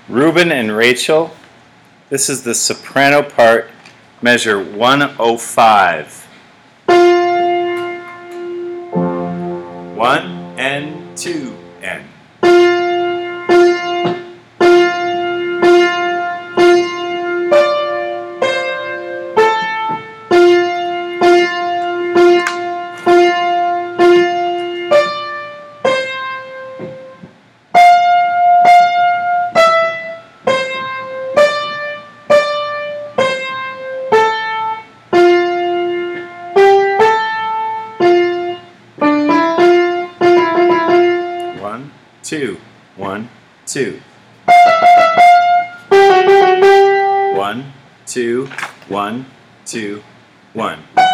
Ruben and Rachel, this is the soprano part, measure 105. 1 and 2 and. One, two, 1, 2. 1, 2, 1, 2, 1.